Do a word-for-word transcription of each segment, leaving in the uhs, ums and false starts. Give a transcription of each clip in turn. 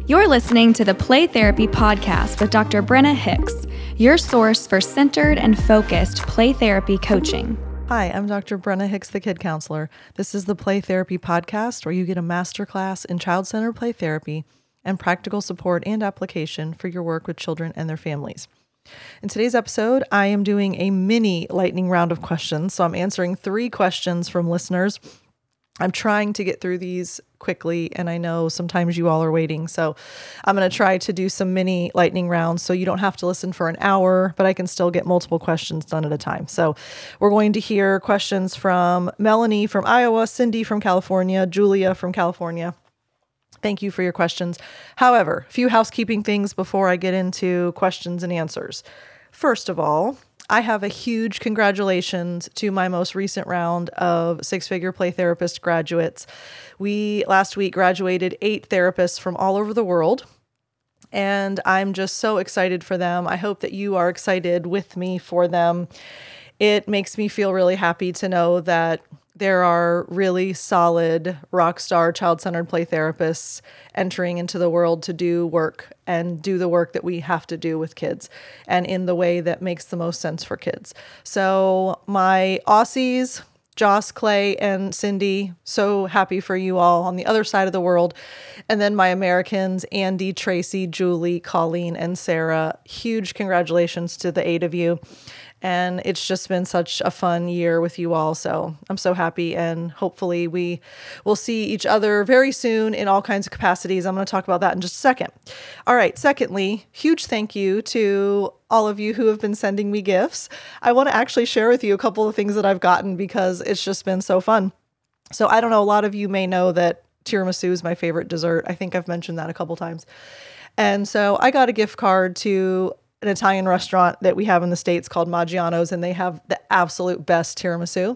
You're listening to the Play Therapy Podcast with Doctor Brenna Hicks, your source for centered and focused play therapy coaching. Hi, I'm Doctor Brenna Hicks, the Kid Counselor. This is the Play Therapy Podcast, where you get a masterclass in child-centered play therapy and practical support and application for your work with children and their families. In today's episode, I am doing a mini lightning round of questions. So I'm answering three questions from listeners. I'm trying to get through these quickly, and I know sometimes you all are waiting. So I'm going to try to do some mini lightning rounds so you don't have to listen for an hour, but I can still get multiple questions done at a time. So we're going to hear questions from Melanie from Iowa, Cindy from California, Julia from California. Thank you for your questions. However, a few housekeeping things before I get into questions and answers. First of all, I have a huge congratulations to my most recent round of six-figure play therapist graduates. We last week graduated eight therapists from all over the world, and I'm just so excited for them. I hope that you are excited with me for them. It makes me feel really happy to know that there are really solid rock star child-centered play therapists entering into the world to do work and do the work that we have to do with kids and in the way that makes the most sense for kids. So my Aussies, Joss, Clay, and Cindy, so happy for you all on the other side of the world. And then my Americans, Andy, Tracy, Julie, Colleen, and Sarah, huge congratulations to the eight of you. And it's just been such a fun year with you all. So I'm so happy. And hopefully we will see each other very soon in all kinds of capacities. I'm going to talk about that in just a second. All right. Secondly, huge thank you to all of you who have been sending me gifts. I want to actually share with you a couple of things that I've gotten because it's just been so fun. So I don't know. A lot of you may know that tiramisu is my favorite dessert. I think I've mentioned that a couple times. And so I got a gift card to an Italian restaurant that we have in the States called Maggiano's, and they have the absolute best tiramisu.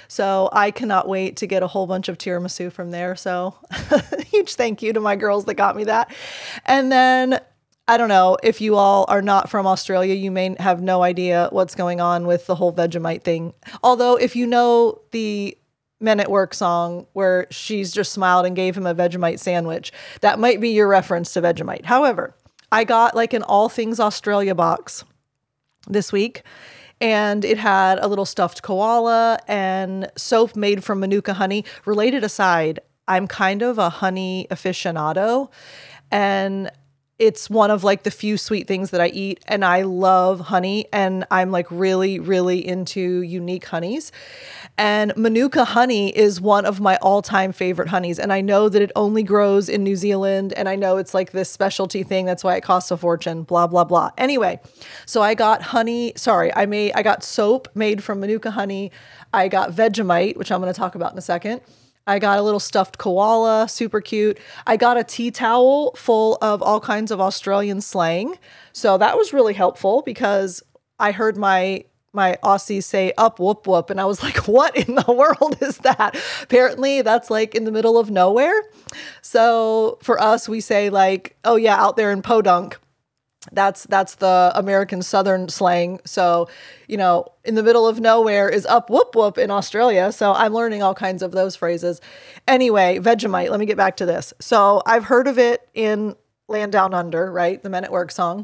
So I cannot wait to get a whole bunch of tiramisu from there. So huge thank you to my girls that got me that. And then I don't know, if you all are not from Australia, you may have no idea what's going on with the whole Vegemite thing. Although if you know the Men at Work song where she's just smiled and gave him a Vegemite sandwich, that might be your reference to Vegemite. However, I got like an all things Australia box this week, and it had a little stuffed koala and soap made from Manuka honey. Related aside, I'm kind of a honey aficionado, and it's one of like the few sweet things that I eat, and I love honey, and I'm like really, really into unique honeys. And Manuka honey is one of my all-time favorite honeys. And I know that it only grows in New Zealand. And I know it's like this specialty thing. That's why it costs a fortune, blah, blah, blah. Anyway, so I got honey. Sorry, I made, I got soap made from Manuka honey. I got Vegemite, which I'm going to talk about in a second. I got a little stuffed koala, super cute. I got a tea towel full of all kinds of Australian slang. So that was really helpful because I heard my my Aussies say up whoop whoop. And I was like, what in the world is that? Apparently that's like in the middle of nowhere. So for us, we say like, oh yeah, out there in Podunk. That's, that's the American Southern slang. So, you know, in the middle of nowhere is up whoop whoop in Australia. So I'm learning all kinds of those phrases. Anyway, Vegemite, let me get back to this. So I've heard of it in Land Down Under, right? The Men at Work song.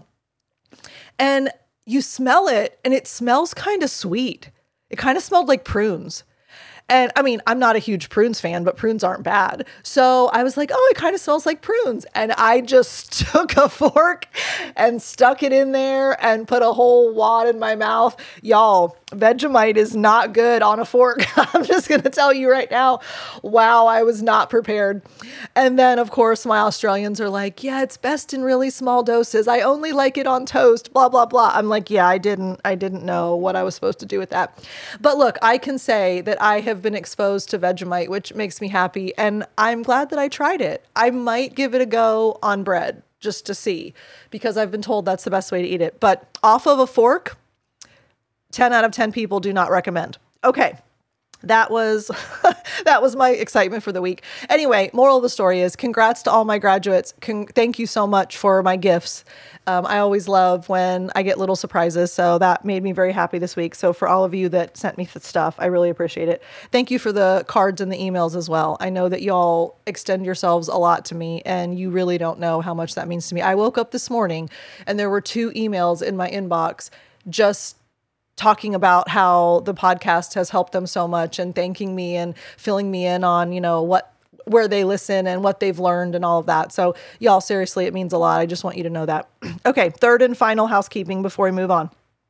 And you smell it and it smells kind of sweet. It kind of smelled like prunes. And I mean, I'm not a huge prunes fan, but prunes aren't bad. So I was like, oh, it kind of smells like prunes. And I just took a fork and stuck it in there and put a whole wad in my mouth. Y'all, Vegemite is not good on a fork. I'm just going to tell you right now. Wow, I was not prepared. And then, of course, my Australians are like, yeah, it's best in really small doses. I only like it on toast, blah, blah, blah. I'm like, yeah, I didn't, I didn't know what I was supposed to do with that. But look, I can say that I have been exposed to Vegemite, which makes me happy. And I'm glad that I tried it. I might give it a go on bread just to see, because I've been told that's the best way to eat it. But off of a fork, ten out of ten people do not recommend. Okay. that was that was my excitement for the week. Anyway, moral of the story is congrats to all my graduates. Con- thank you so much for my gifts. Um, I always love when I get little surprises, so that made me very happy this week. So for all of you that sent me stuff, I really appreciate it. Thank you for the cards and the emails as well. I know that y'all extend yourselves a lot to me, and you really don't know how much that means to me. I woke up this morning and there were two emails in my inbox just talking about how the podcast has helped them so much and thanking me and filling me in on, you know, what, where they listen and what they've learned and all of that. So y'all, seriously, it means a lot. I just want you to know that. Okay. Third and final housekeeping before we move on.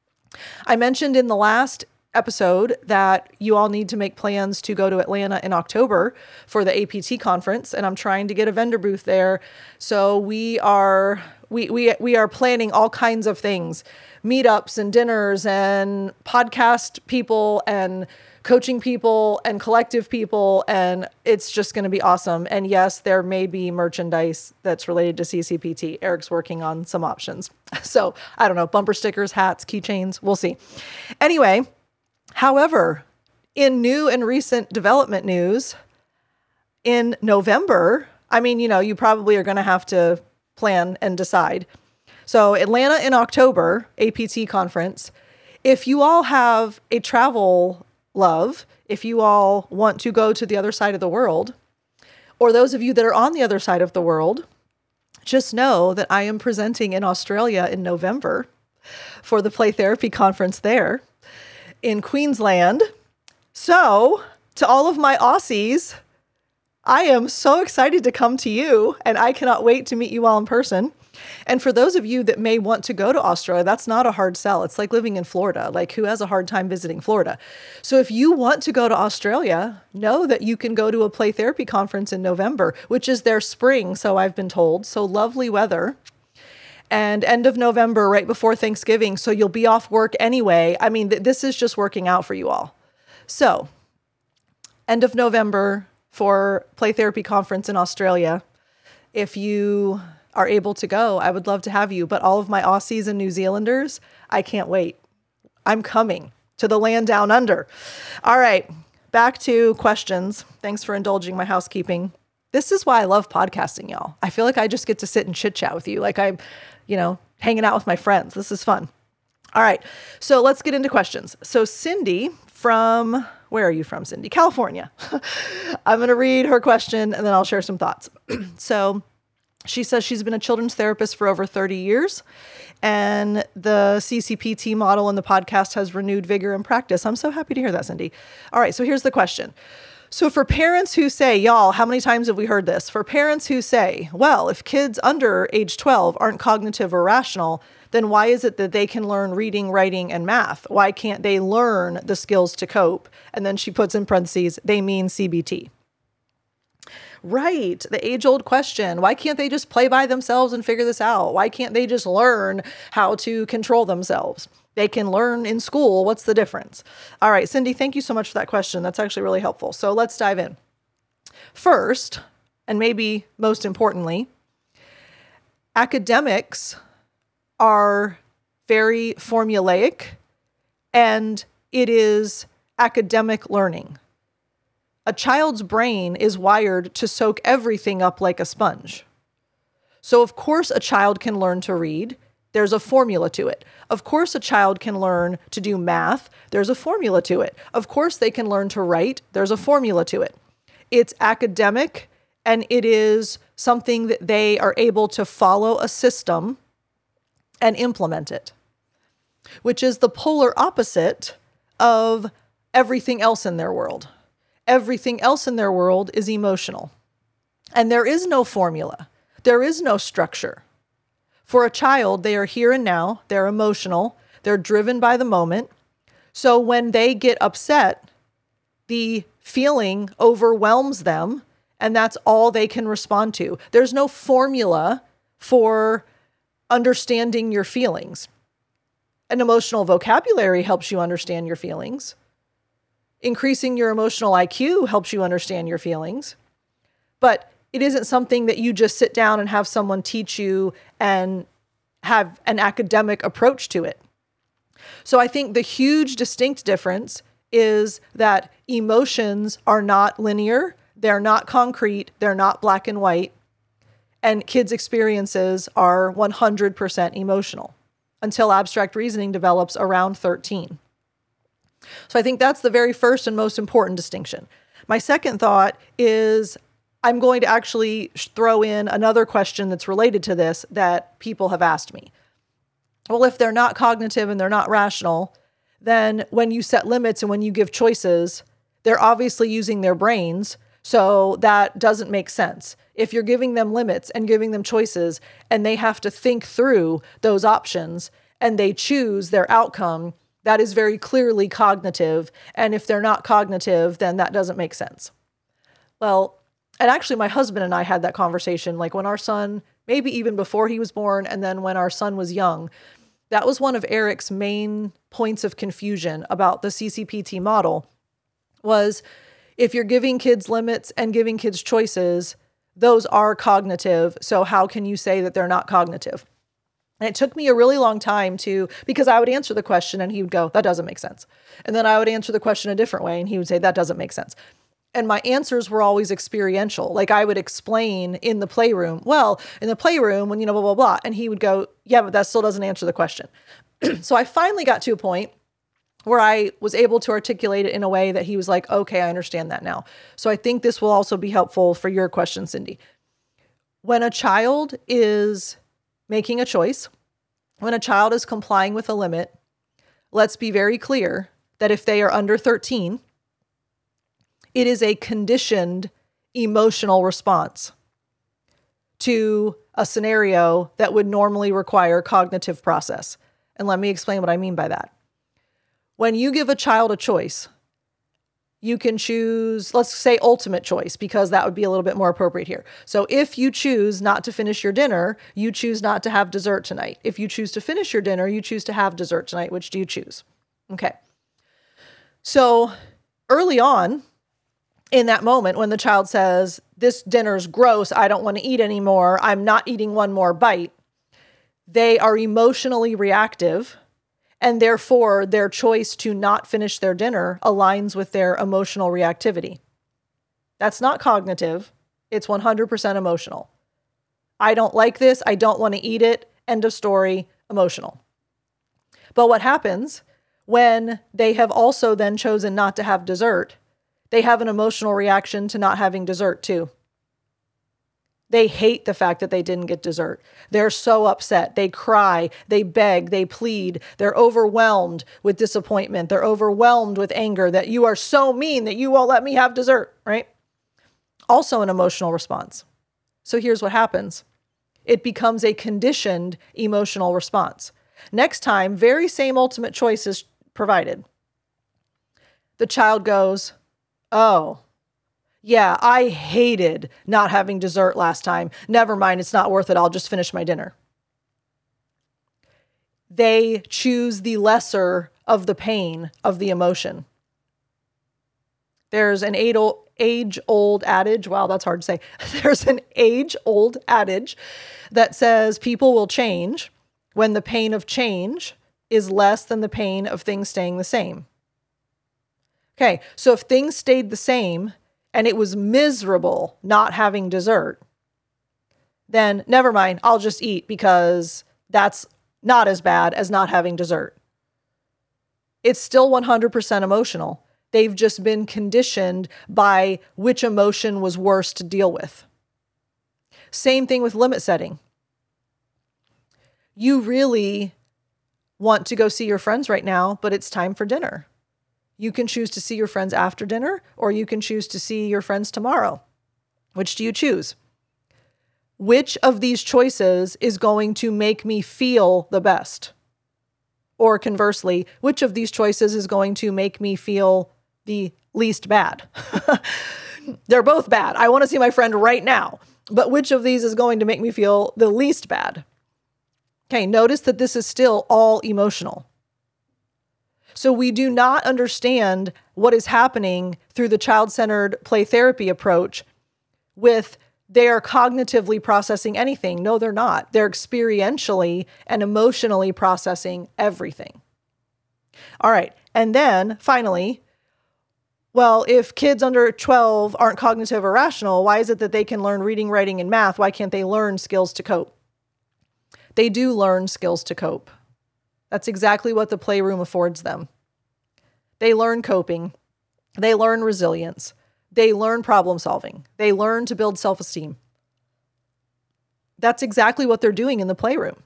I mentioned in the last episode that you all need to make plans to go to Atlanta in October for the A P T conference. And I'm trying to get a vendor booth there. So we are, we, we, we are planning all kinds of things, meetups and dinners and podcast people and coaching people and collective people. And it's just going to be awesome. And yes, there may be merchandise that's related to C C P T. Eric's working on some options. So I don't know, bumper stickers, hats, keychains, we'll see. Anyway, however, in new and recent development news, in November, I mean, you know, you probably are going to have to plan and decide. So Atlanta in October, A P T conference. If you all have a travel love, if you all want to go to the other side of the world, or those of you that are on the other side of the world, just know that I am presenting in Australia in November for the Play Therapy conference there in Queensland. So to all of my Aussies, I am so excited to come to you, and I cannot wait to meet you all in person. And for those of you that may want to go to Australia, that's not a hard sell. It's like living in Florida. Like, who has a hard time visiting Florida? So if you want to go to Australia, know that you can go to a Play Therapy conference in November, which is their spring, so I've been told. So lovely weather. And end of November, right before Thanksgiving. So you'll be off work anyway. I mean, th- this is just working out for you all. So end of November for Play Therapy conference in Australia. If you are able to go, I would love to have you. But all of my Aussies and New Zealanders, I can't wait. I'm coming to the land down under. All right, back to questions. Thanks for indulging my housekeeping. This is why I love podcasting, y'all. I feel like I just get to sit and chit chat with you. Like I'm, you know, hanging out with my friends. This is fun. All right, so let's get into questions. So Cindy from, where are you from, Cindy? California. I'm going to read her question and then I'll share some thoughts. So she says she's been a children's therapist for over thirty years, and the C C P T model in the podcast has renewed vigor and practice. I'm so happy to hear that, Cindy. All right, so here's the question. So for parents who say, y'all, how many times have we heard this? For parents who say, well, if kids under age twelve aren't cognitive or rational, then why is it that they can learn reading, writing, and math? Why can't they learn the skills to cope? And then she puts in parentheses, they mean C B T. Right. The age-old question. Why can't they just play by themselves and figure this out? Why can't they just learn how to control themselves? They can learn in school. What's the difference? All right, Cindy, thank you so much for that question. That's actually really helpful. So let's dive in. First, and maybe most importantly, academics are very formulaic, and it is academic learning. A child's brain is wired to soak everything up like a sponge. So of course a child can learn to read. There's a formula to it. Of course a child can learn to do math. There's a formula to it. Of course they can learn to write. There's a formula to it. It's academic, and it is something that they are able to follow a system and implement it, which is the polar opposite of everything else in their world. Everything else in their world is emotional. And there is no formula. There is no structure. For a child, they are here and now. They're emotional. They're driven by the moment. So when they get upset, the feeling overwhelms them, and that's all they can respond to. There's no formula for understanding your feelings. An emotional vocabulary helps you understand your feelings. Increasing your emotional I Q helps you understand your feelings, but it isn't something that you just sit down and have someone teach you and have an academic approach to it. So I think the huge distinct difference is that emotions are not linear. They're not concrete. They're not black and white. And kids' experiences are one hundred percent emotional until abstract reasoning develops around thirteen. So I think that's the very first and most important distinction. My second thought is I'm going to actually throw in another question that's related to this that people have asked me. Well, if they're not cognitive and they're not rational, then when you set limits and when you give choices, they're obviously using their brains. So that doesn't make sense. If you're giving them limits and giving them choices and they have to think through those options and they choose their outcome, that is very clearly cognitive. And if they're not cognitive, then that doesn't make sense. Well, and actually my husband and I had that conversation, like when our son, maybe even before he was born, and then when our son was young. That was one of Eric's main points of confusion about the C C P T model was if you're giving kids limits and giving kids choices, those are cognitive. So how can you say that they're not cognitive? And it took me a really long time to, because I would answer the question and he would go, that doesn't make sense. And then I would answer the question a different way and he would say, that doesn't make sense. And my answers were always experiential. Like I would explain in the playroom, well, in the playroom when, you know, blah, blah, blah. And he would go, yeah, but that still doesn't answer the question. So I finally got to a point where I was able to articulate it in a way that he was like, okay, I understand that now. So I think this will also be helpful for your question, Cindy. When a child is making a choice, when a child is complying with a limit, let's be very clear that if they are under thirteen, it is a conditioned emotional response to a scenario that would normally require cognitive process. And let me explain what I mean by that. When you give a child a choice, you can choose, let's say ultimate choice, because that would be a little bit more appropriate here. So if you choose not to finish your dinner, you choose not to have dessert tonight. If you choose to finish your dinner, you choose to have dessert tonight. Which do you choose? Okay. So early on, in that moment when the child says, this dinner's gross, I don't want to eat anymore, I'm not eating one more bite, they are emotionally reactive, and therefore their choice to not finish their dinner aligns with their emotional reactivity. That's not cognitive. It's one hundred percent emotional. I don't like this. I don't want to eat it. End of story. Emotional. But what happens when they have also then chosen not to have dessert? They have an emotional reaction to not having dessert too. They hate the fact that they didn't get dessert. They're so upset. They cry, they beg, they plead. They're overwhelmed with disappointment. They're overwhelmed with anger that you are so mean that you won't let me have dessert, right? Also an emotional response. So here's what happens. It becomes a conditioned emotional response. Next time, very same ultimate choice is provided. The child goes, oh, yeah, I hated not having dessert last time. Never mind, it's not worth it. I'll just finish my dinner. They choose the lesser of the pain of the emotion. There's an age-old adage. Wow, that's hard to say. There's an age-old adage that says people will change when the pain of change is less than the pain of things staying the same. Okay, so if things stayed the same and it was miserable not having dessert, then never mind, I'll just eat because that's not as bad as not having dessert. It's still one hundred percent emotional. They've just been conditioned by which emotion was worse to deal with. Same thing with limit setting. You really want to go see your friends right now, but it's time for dinner. You can choose to see your friends after dinner, or you can choose to see your friends tomorrow. Which do you choose? Which of these choices is going to make me feel the best? Or conversely, which of these choices is going to make me feel the least bad? They're both bad. I want to see my friend right now. But which of these is going to make me feel the least bad? Okay, notice that this is still all emotional. So we do not understand what is happening through the child-centered play therapy approach with they are cognitively processing anything. No, they're not. They're experientially and emotionally processing everything. All right. And then finally, well, if kids under twelve aren't cognitive or rational, why is it that they can learn reading, writing, and math? Why can't they learn skills to cope? They do learn skills to cope. That's exactly what the playroom affords them. They learn coping. They learn resilience. They learn problem solving. They learn to build self-esteem. That's exactly what they're doing in the playroom.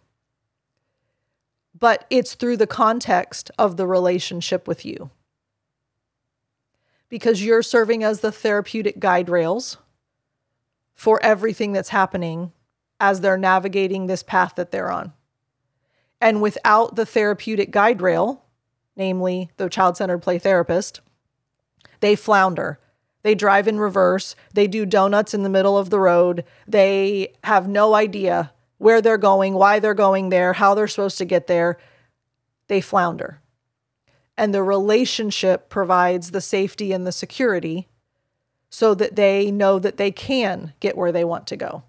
But it's through the context of the relationship with you. Because you're serving as the therapeutic guide rails for everything that's happening as they're navigating this path that they're on. And without the therapeutic guide rail, namely the child-centered play therapist, they flounder. They drive in reverse. They do donuts in the middle of the road. They have no idea where they're going, why they're going there, how they're supposed to get there. They flounder. And the relationship provides the safety and the security so that they know that they can get where they want to go.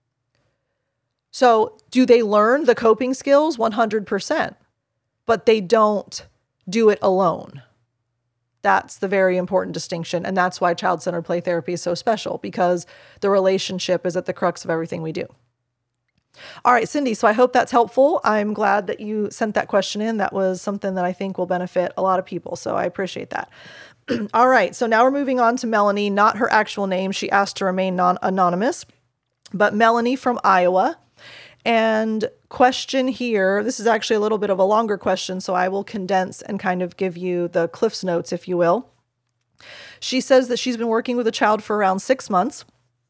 So do they learn the coping skills? one hundred percent. But they don't do it alone. That's the very important distinction. And that's why child-centered play therapy is so special, because the relationship is at the crux of everything we do. All right, Cindy, so I hope that's helpful. I'm glad that you sent that question in. That was something that I think will benefit a lot of people. So I appreciate that. All right, so now we're moving on to Melanie, not her actual name. She asked to remain non-anonymous, but Melanie from Iowa. And question here, this is actually a little bit of a longer question, so I will condense and kind of give you the Cliff's Notes, if you will. She says that she's been working with a child for around six months,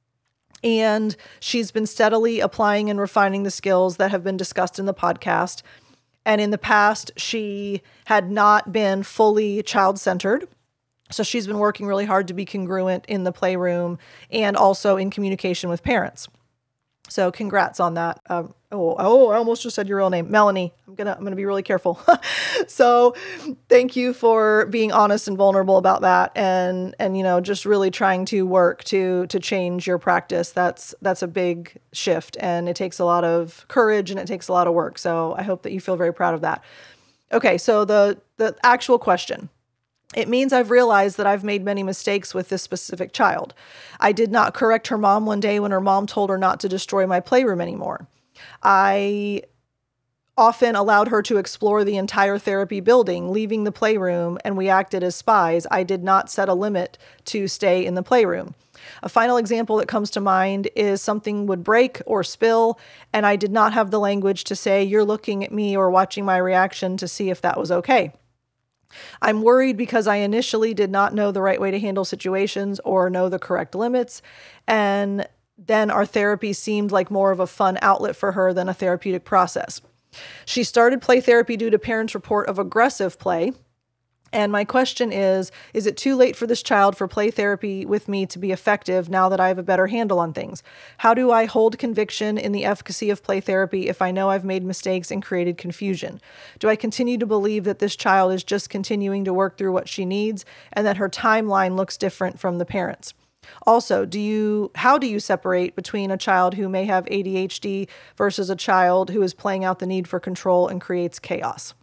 and she's been steadily applying and refining the skills that have been discussed in the podcast. And in the past, she had not been fully child-centered. So she's been working really hard to be congruent in the playroom and also in communication with parents. So congrats on that. Um, oh, oh, I almost just said your real name, Melanie. I'm gonna, I'm gonna be really careful. So thank you for being honest and vulnerable about that, and and you know, just really trying to work to to change your practice. That's that's a big shift, and it takes a lot of courage and it takes a lot of work. So I hope that you feel very proud of that. Okay, so the the actual question. It means I've realized that I've made many mistakes with this specific child. I did not correct her mom one day when her mom told her not to destroy my playroom anymore. I often allowed her to explore the entire therapy building, leaving the playroom, and we acted as spies. I did not set a limit to stay in the playroom. A final example that comes to mind is something would break or spill, and I did not have the language to say, "You're looking at me," or watching my reaction to see if that was okay. I'm worried because I initially did not know the right way to handle situations or know the correct limits. And then our therapy seemed like more of a fun outlet for her than a therapeutic process. She started play therapy due to parents' report of aggressive play. And my question is, is it too late for this child for play therapy with me to be effective now that I have a better handle on things? How do I hold conviction in the efficacy of play therapy if I know I've made mistakes and created confusion? Do I continue to believe that this child is just continuing to work through what she needs and that her timeline looks different from the parents? Also, do you how do you separate between a child who may have A D H D versus a child who is playing out the need for control and creates chaos?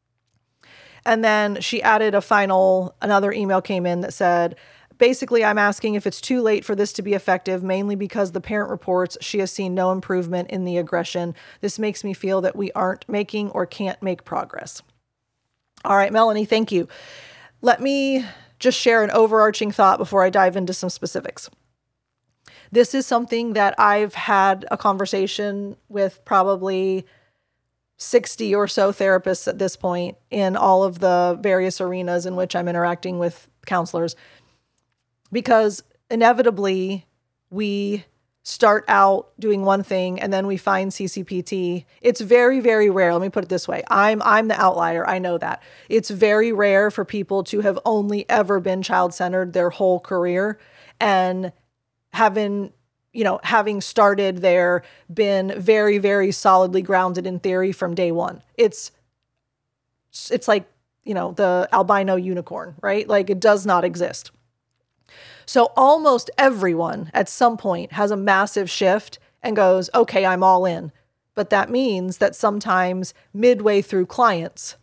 And then she added a final, another email came in that said, basically, I'm asking if it's too late for this to be effective, mainly because the parent reports she has seen no improvement in the aggression. This makes me feel that we aren't making or can't make progress. All right, Melanie, thank you. Let me just share an overarching thought before I dive into some specifics. This is something that I've had a conversation with probably sixty or so therapists at this point in all of the various arenas in which I'm interacting with counselors, because inevitably we start out doing one thing and then we find C C P T. It's very, very rare. Let me put it this way. I'm, I'm the outlier. I know that. It's very rare for people to have only ever been child-centered their whole career and having you know, having started there, been very, very solidly grounded in theory from day one. It's, it's like, you know, the albino unicorn, right? Like it does not exist. So almost everyone at some point has a massive shift and goes, okay, I'm all in. But that means that sometimes midway through clients,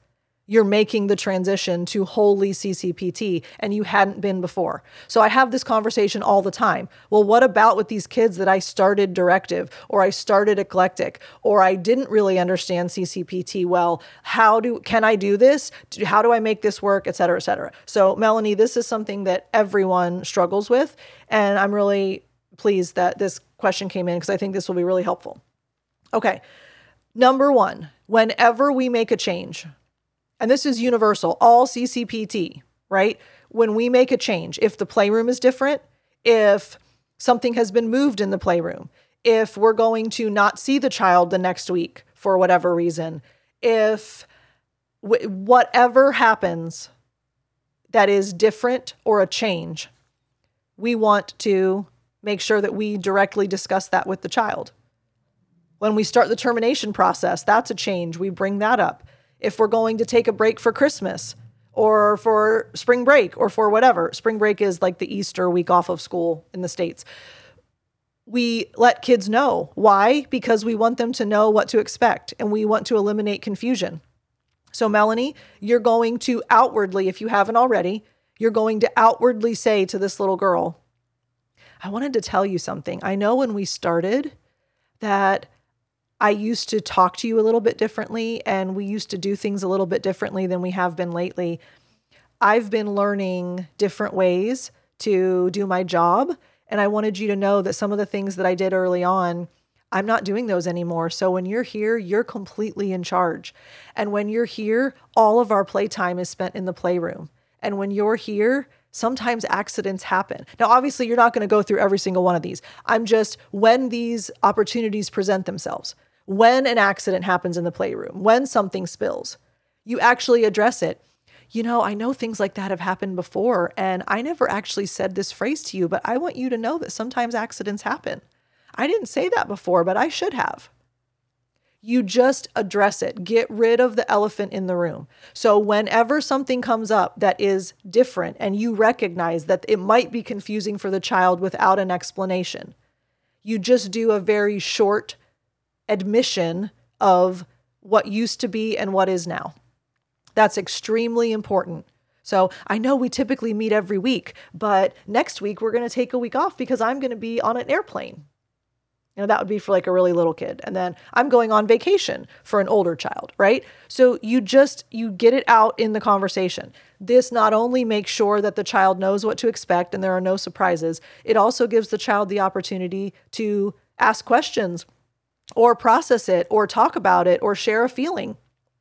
you're making the transition to wholly C C P T and you hadn't been before. So I have this conversation all the time. Well, what about with these kids that I started directive or I started eclectic or I didn't really understand C C P T well? How do, can I do this? How do I make this work, et cetera, et cetera. So Melanie, this is something that everyone struggles with. And I'm really pleased that this question came in because I think this will be really helpful. Okay. Number one, whenever we make a change, and this is universal, all C C P T, right? When we make a change, if the playroom is different, if something has been moved in the playroom, if we're going to not see the child the next week for whatever reason, if w- whatever happens that is different or a change, we want to make sure that we directly discuss that with the child. When we start the termination process, that's a change. We bring that up. If we're going to take a break for Christmas or for spring break or for whatever, spring break is like the Easter week off of school in the States. We let kids know. Why? Because we want them to know what to expect and we want to eliminate confusion. So Melanie, you're going to outwardly, if you haven't already, you're going to outwardly say to this little girl, I wanted to tell you something. I know when we started that I used to talk to you a little bit differently and we used to do things a little bit differently than we have been lately. I've been learning different ways to do my job. And I wanted you to know that some of the things that I did early on, I'm not doing those anymore. So when you're here, you're completely in charge. And when you're here, all of our playtime is spent in the playroom. And when you're here, sometimes accidents happen. Now, obviously, you're not going to go through every single one of these. I'm just, when these opportunities present themselves, when an accident happens in the playroom, when something spills, you actually address it. You know, I know things like that have happened before, and I never actually said this phrase to you, but I want you to know that sometimes accidents happen. I didn't say that before, but I should have. You just address it. Get rid of the elephant in the room. So whenever something comes up that is different and you recognize that it might be confusing for the child without an explanation, you just do a very short admission of what used to be and what is now. That's extremely important. So I know we typically meet every week, but next week we're going to take a week off because I'm going to be on an airplane. You know, that would be for like a really little kid. And then I'm going on vacation for an older child, right? So you just, you get it out in the conversation. This not only makes sure that the child knows what to expect and there are no surprises, it also gives the child the opportunity to ask questions or process it, or talk about it, or share a feeling.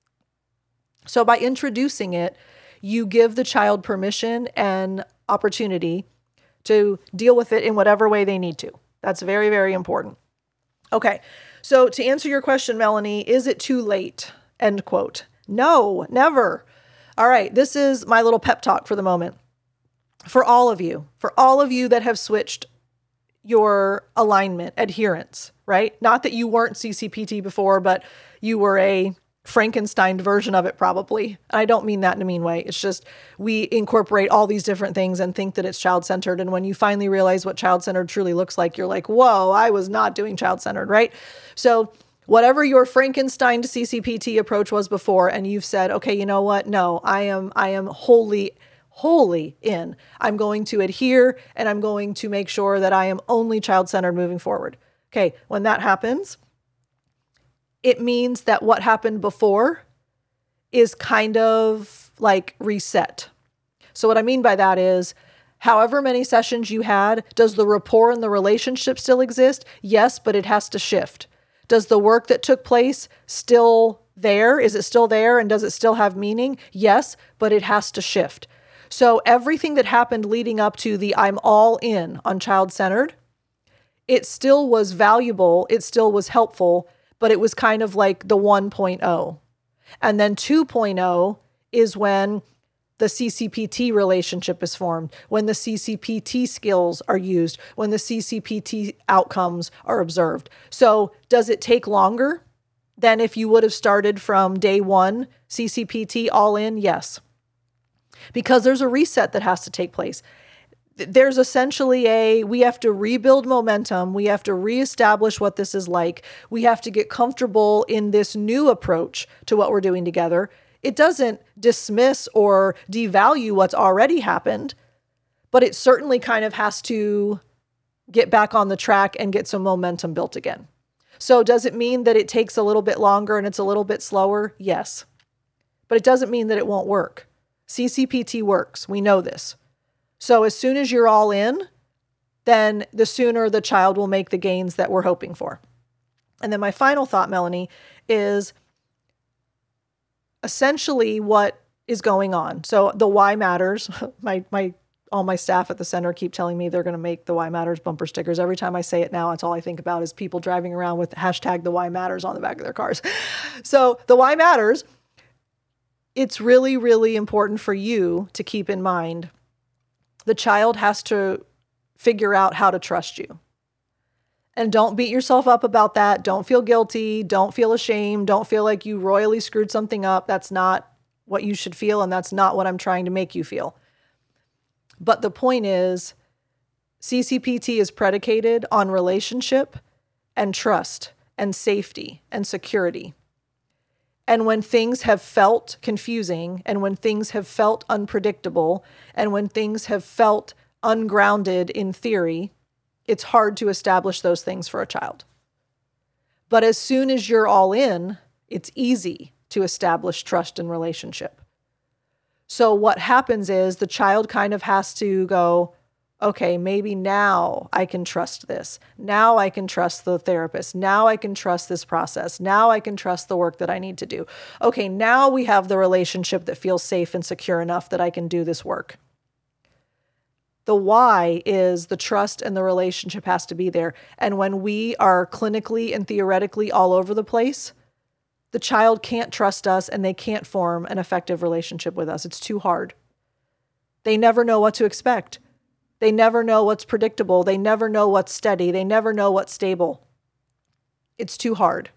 So by introducing it, you give the child permission and opportunity to deal with it in whatever way they need to. That's very, very important. Okay, so to answer your question, Melanie, is it too late? End quote. No, never. All right, this is my little pep talk for the moment. For all of you, for all of you that have switched your alignment, adherence, right? Not that you weren't C C P T before, but you were a Frankenstein version of it probably. I don't mean that in a mean way. It's just we incorporate all these different things and think that it's child-centered. And when you finally realize what child-centered truly looks like, you're like, whoa, I was not doing child-centered, right? So whatever your Frankenstein C C P T approach was before, and you've said, okay, you know what? No, I am, I am wholly wholly in. I'm going to adhere and I'm going to make sure that I am only child-centered moving forward. Okay, when that happens, it means that what happened before is kind of like reset. So what I mean by that is, however many sessions you had, does the rapport and the relationship still exist? Yes, but it has to shift. Does the work that took place still there? Is it still there? And does it still have meaning? Yes, but it has to shift. So everything that happened leading up to the I'm all in on child-centered, it still was valuable, it still was helpful, but it was kind of like the one point oh. And then two point oh is when the C C P T relationship is formed, when the C C P T skills are used, when the C C P T outcomes are observed. So does it take longer than if you would have started from day one C C P T all in? Yes. Because there's a reset that has to take place. There's essentially a, we have to rebuild momentum. We have to reestablish what this is like. We have to get comfortable in this new approach to what we're doing together. It doesn't dismiss or devalue what's already happened, but it certainly kind of has to get back on the track and get some momentum built again. So does it mean that it takes a little bit longer and it's a little bit slower? Yes. But it doesn't mean that it won't work. C C P T works. We know this. So as soon as you're all in, then the sooner the child will make the gains that we're hoping for. And then my final thought, Melanie, is essentially what is going on. So the why matters. My my all my staff at the center keep telling me they're going to make the why matters bumper stickers. Every time I say it now, it's all I think about is people driving around with hashtag the why matters on the back of their cars. So the why matters. It's really, really important for you to keep in mind the child has to figure out how to trust you. And don't beat yourself up about that. Don't feel guilty. Don't feel ashamed. Don't feel like you royally screwed something up. That's not what you should feel, and that's not what I'm trying to make you feel. But the point is, C C P T is predicated on relationship and trust and safety and security. And when things have felt confusing, and when things have felt unpredictable, and when things have felt ungrounded in theory, it's hard to establish those things for a child. But as soon as you're all in, it's easy to establish trust and relationship. So what happens is the child kind of has to go, okay, maybe now I can trust this. Now I can trust the therapist. Now I can trust this process. Now I can trust the work that I need to do. Okay, now we have the relationship that feels safe and secure enough that I can do this work. The why is the trust and the relationship has to be there. And when we are clinically and theoretically all over the place, the child can't trust us and they can't form an effective relationship with us. It's too hard. They never know what to expect. They never know what's predictable. They never know what's steady. They never know what's stable. It's too hard.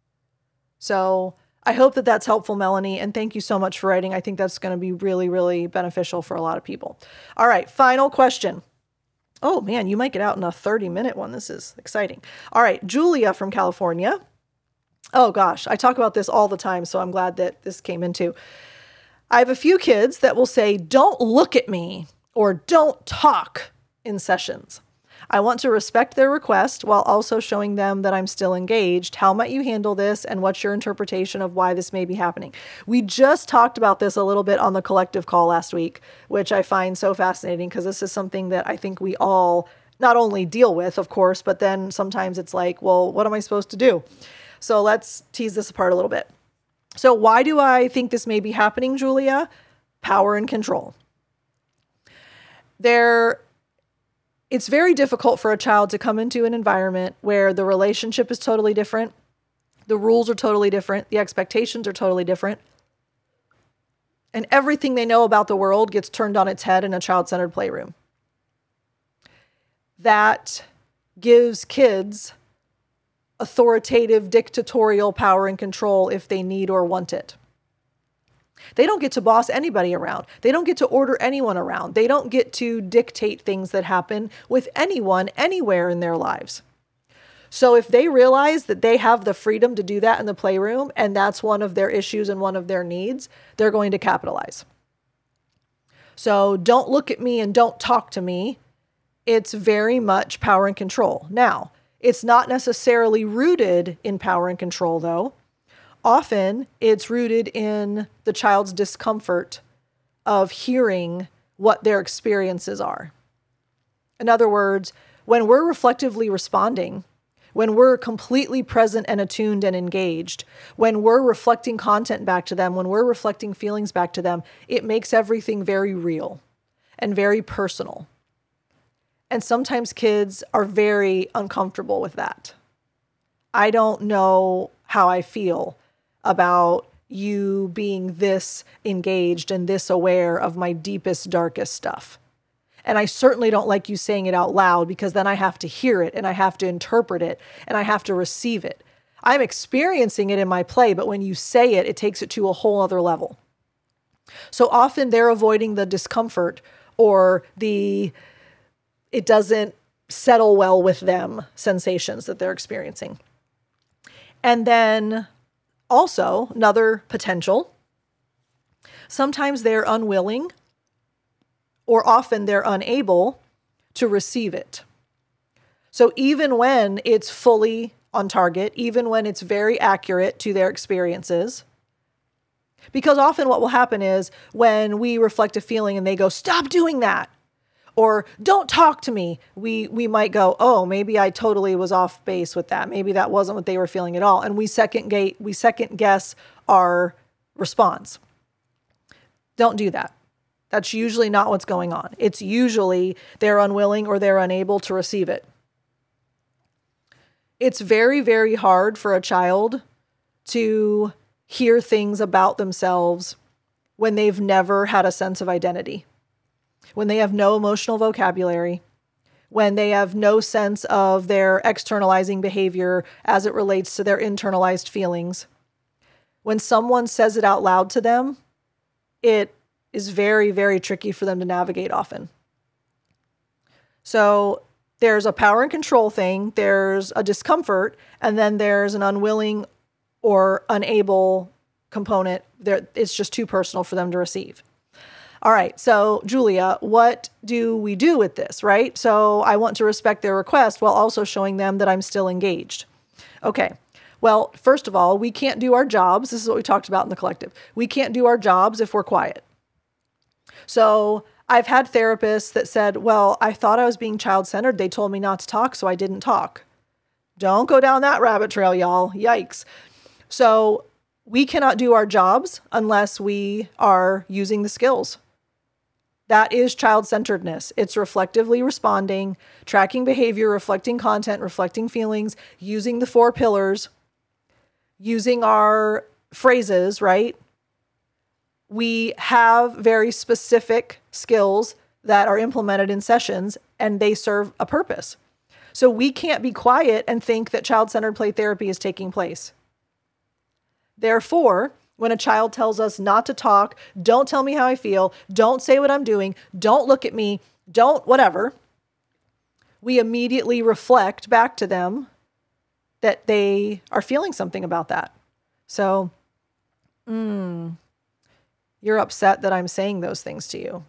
So I hope that that's helpful, Melanie, and thank you so much for writing. I think that's going to be really, really beneficial for a lot of people. All right, final question. Oh man, you might get out in a thirty minute one. This is exciting. All right, Julia from California. Oh gosh, I talk about this all the time, so I'm glad that this came into. I have a few kids that will say, "Don't look at me," or "Don't talk" in sessions. I want to respect their request while also showing them that I'm still engaged. How might you handle this, and what's your interpretation of why this may be happening? We just talked about this a little bit on the collective call last week, which I find so fascinating because this is something that I think we all not only deal with, of course, but then sometimes it's like, well, what am I supposed to do? So let's tease this apart a little bit. So why do I think this may be happening, Julia? Power and control. There, it's very difficult for a child to come into an environment where the relationship is totally different, the rules are totally different, the expectations are totally different, and everything they know about the world gets turned on its head in a child-centered playroom. That gives kids authoritative, dictatorial power and control if they need or want it. They don't get to boss anybody around. They don't get to order anyone around. They don't get to dictate things that happen with anyone, anywhere in their lives. So if they realize that they have the freedom to do that in the playroom, and that's one of their issues and one of their needs, they're going to capitalize. So don't look at me and don't talk to me. It's very much power and control. Now, it's not necessarily rooted in power and control, though. Often it's rooted in the child's discomfort of hearing what their experiences are. In other words, when we're reflectively responding, when we're completely present and attuned and engaged, when we're reflecting content back to them, when we're reflecting feelings back to them, it makes everything very real and very personal. And sometimes kids are very uncomfortable with that. I don't know how I feel about you being this engaged and this aware of my deepest, darkest stuff. And I certainly don't like you saying it out loud because then I have to hear it and I have to interpret it and I have to receive it. I'm experiencing it in my play, but when you say it, it takes it to a whole other level. So often they're avoiding the discomfort or the it doesn't settle well with them sensations that they're experiencing. And then also another potential Sometimes they're unwilling, or often they're unable to receive it. So even when it's fully on target, even when it's very accurate to their experiences, because often what will happen is when we reflect a feeling and they go, stop doing that, or don't talk to me, we we might go, oh, maybe I totally was off base with that. Maybe that wasn't what they were feeling at all. And we second gate, we second guess our response. Don't do that. That's usually not what's going on. It's usually they're unwilling or they're unable to receive it. It's very, very hard for a child to hear things about themselves when they've never had a sense of identity, when they have no emotional vocabulary, when they have no sense of their externalizing behavior as it relates to their internalized feelings. When someone says it out loud to them, it is very, very tricky for them to navigate often. So there's a power and control thing, there's a discomfort, and then there's an unwilling or unable component. There, it's just too personal for them to receive. All right, so Julia, what do we do with this, right? So I want to respect their request while also showing them that I'm still engaged. Okay, well, first of all, we can't do our jobs. This is what we talked about in the collective. We can't do our jobs if we're quiet. So I've had therapists that said, well, I thought I was being child-centered. They told me not to talk, so I didn't talk. Don't go down that rabbit trail, y'all. Yikes. So we cannot do our jobs unless we are using the skills. That is child-centeredness. It's reflectively responding, tracking behavior, reflecting content, reflecting feelings, using the four pillars, using our phrases, right? We have very specific skills that are implemented in sessions and they serve a purpose. So we can't be quiet and think that child-centered play therapy is taking place. Therefore, when a child tells us not to talk, don't tell me how I feel, don't say what I'm doing, don't look at me, don't whatever, we immediately reflect back to them that they are feeling something about that. So, hmm. You're upset that I'm saying those things to you.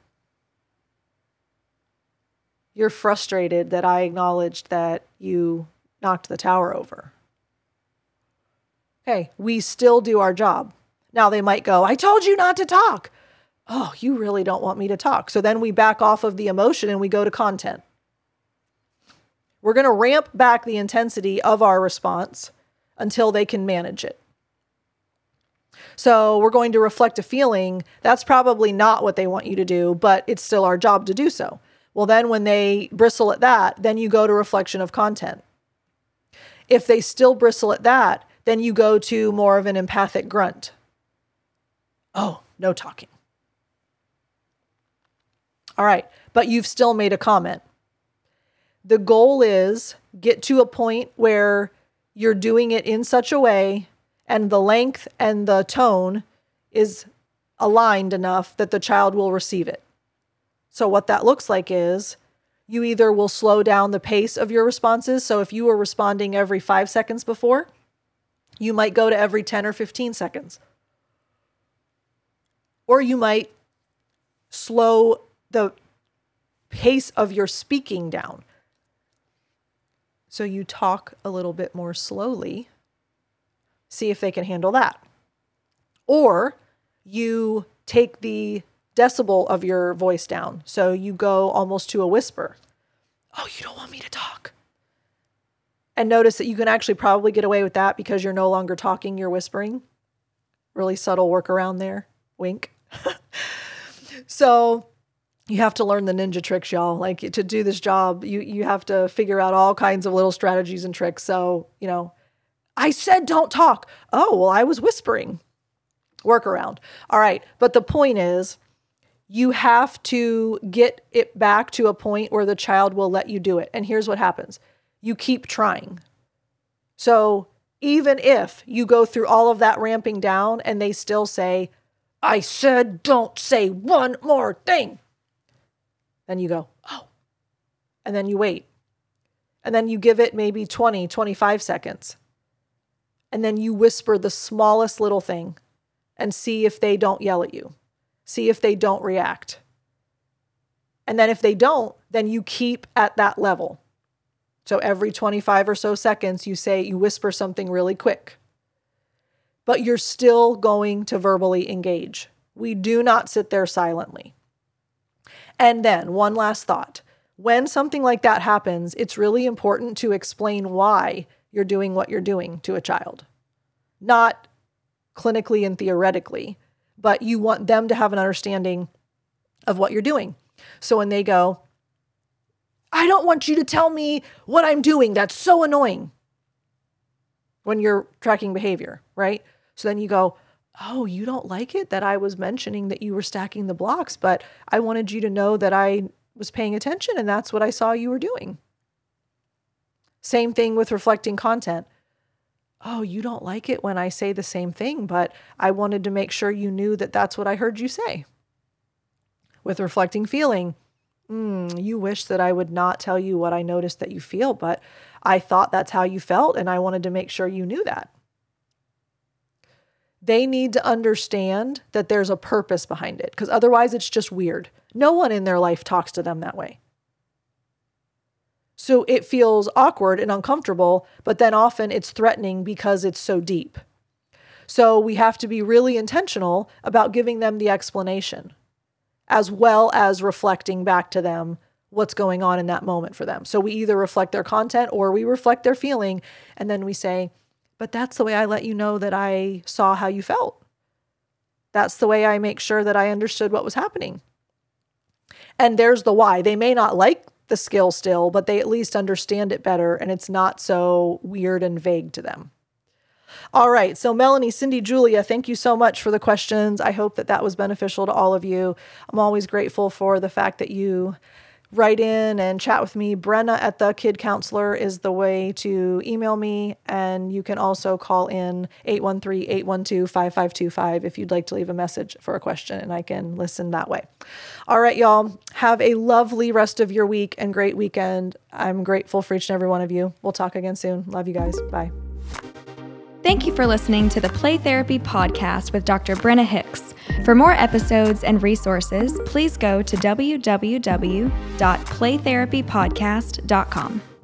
You're frustrated that I acknowledged that you knocked the tower over. Okay, we still do our job. Now they might go, I told you not to talk. Oh, you really don't want me to talk. So then we back off of the emotion and we go to content. We're going to ramp back the intensity of our response until they can manage it. So we're going to reflect a feeling. That's probably not what they want you to do, but it's still our job to do so. Well, then when they bristle at that, then you go to reflection of content. If they still bristle at that, then you go to more of an empathic grunt. Oh, no talking. All right, but you've still made a comment. The goal is get to a point where you're doing it in such a way and the length and the tone is aligned enough that the child will receive it. So what that looks like is you either will slow down the pace of your responses. So if you were responding every five seconds before, you might go to every ten or fifteen seconds. Or you might slow the pace of your speaking down. So you talk a little bit more slowly. See if they can handle that. Or you take the decibel of your voice down. So you go almost to a whisper. Oh, you don't want me to talk. And notice that you can actually probably get away with that because you're no longer talking, you're whispering. Really subtle workaround there. Wink. So you have to learn the ninja tricks, y'all. Like to do this job, you, you have to figure out all kinds of little strategies and tricks. So, you know, I said don't talk. Oh, well, I was whispering. Workaround. All right. But the point is, you have to get it back to a point where the child will let you do it. And here's what happens. You keep trying. So even if you go through all of that ramping down and they still say, I said don't say one more thing. Then you go, oh. And then you wait. And then you give it maybe twenty, twenty-five seconds. And then you whisper the smallest little thing and see if they don't yell at you. See if they don't react. And then if they don't, then you keep at that level. So every twenty-five or so seconds, you say, you whisper something really quick. But you're still going to verbally engage. We do not sit there silently. And then one last thought. When something like that happens, it's really important to explain why you're doing what you're doing to a child. Not clinically and theoretically, but you want them to have an understanding of what you're doing. So when they go, I don't want you to tell me what I'm doing. That's so annoying. When you're tracking behavior, right? So then you go, oh, you don't like it that I was mentioning that you were stacking the blocks, but I wanted you to know that I was paying attention and that's what I saw you were doing. Same thing with reflecting content. Oh, you don't like it when I say the same thing, but I wanted to make sure you knew that that's what I heard you say. With reflecting feeling, mm, you wish that I would not tell you what I noticed that you feel, but I thought that's how you felt and I wanted to make sure you knew that. They need to understand that there's a purpose behind it, because otherwise it's just weird. No one in their life talks to them that way. So it feels awkward and uncomfortable, but then often it's threatening because it's so deep. So we have to be really intentional about giving them the explanation, as well as reflecting back to them what's going on in that moment for them. So we either reflect their content or we reflect their feeling, and then we say, but that's the way I let you know that I saw how you felt. That's the way I make sure that I understood what was happening. And there's the why. They may not like the skill still, but they at least understand it better and it's not so weird and vague to them. All right. So Melanie, Cindy, Julia, thank you so much for the questions. I hope that that was beneficial to all of you. I'm always grateful for the fact that you write in and chat with me. Brenna at the Kid Counselor is the way to email me. And you can also call in eight one three, eight one two, five five two five if you'd like to leave a message for a question, and I can listen that way. All right, y'all. Have a lovely rest of your week and great weekend. I'm grateful for each and every one of you. We'll talk again soon. Love you guys. Bye. Thank you for listening to the Play Therapy Podcast with Doctor Brenna Hicks. For more episodes and resources, please go to w w w dot play therapy podcast dot com.